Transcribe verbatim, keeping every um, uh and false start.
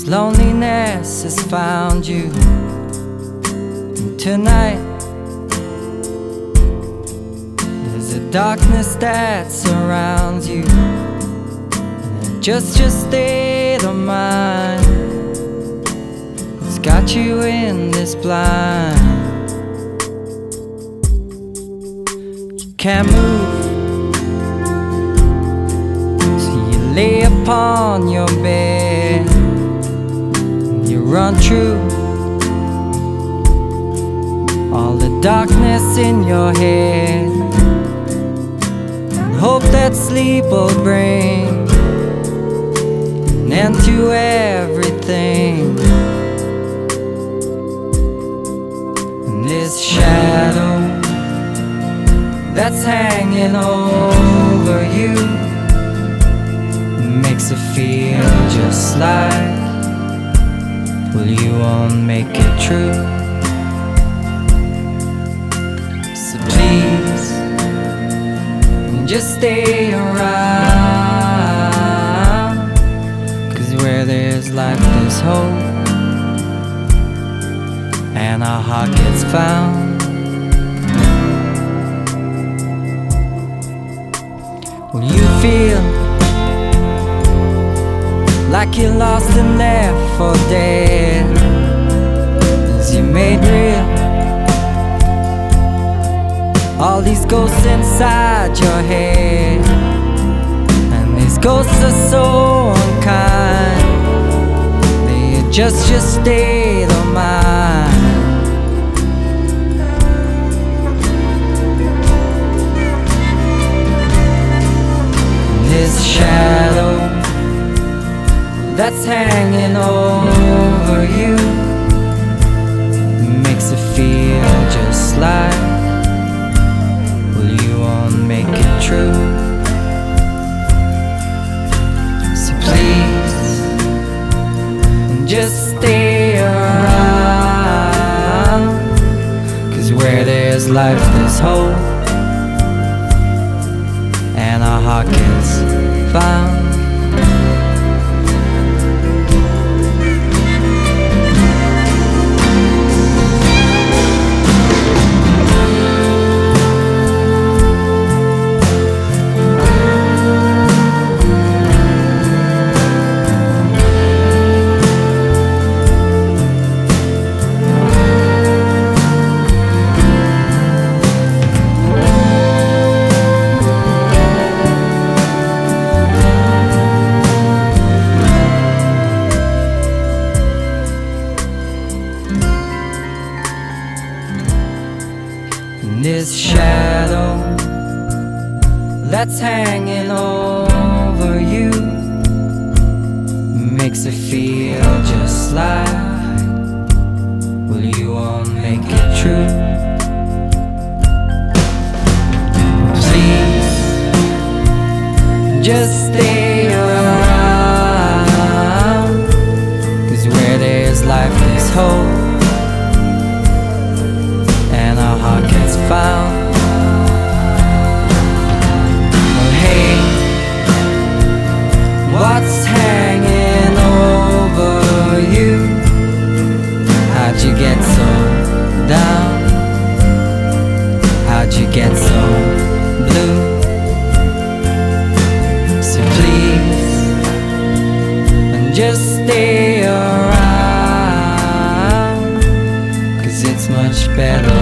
Loneliness has found you, and tonight there's a darkness that surrounds you, and just your state of mind, it's got you in this blind. You can't move, so you lay upon your bed, run through all the darkness in your head, and hope that sleep will bring an end to everything. And this shadow that's hanging over you makes it feel just like, well, you won't make it true. So please, just stay around, 'cause where there's life there's hope, and our heart gets found. When you feel like you're lost and left for dead, as you made real all these ghosts inside your head. And these ghosts are so unkind, they adjust your state of mind. And this shadow that's hanging over you makes it feel just like, well, you won't make it true. So please, just stay around, 'cause where there's life there's hope, and our heart gets found. This shadow that's hanging over you makes it feel just like, well, you won't make it true. Please, just stay around, 'cause where there's life there's hope, and our heart gets found. Well, hey, what's hanging over you? How'd you get so down? How'd you get so blue? So please, just stay around, 'cause it's much better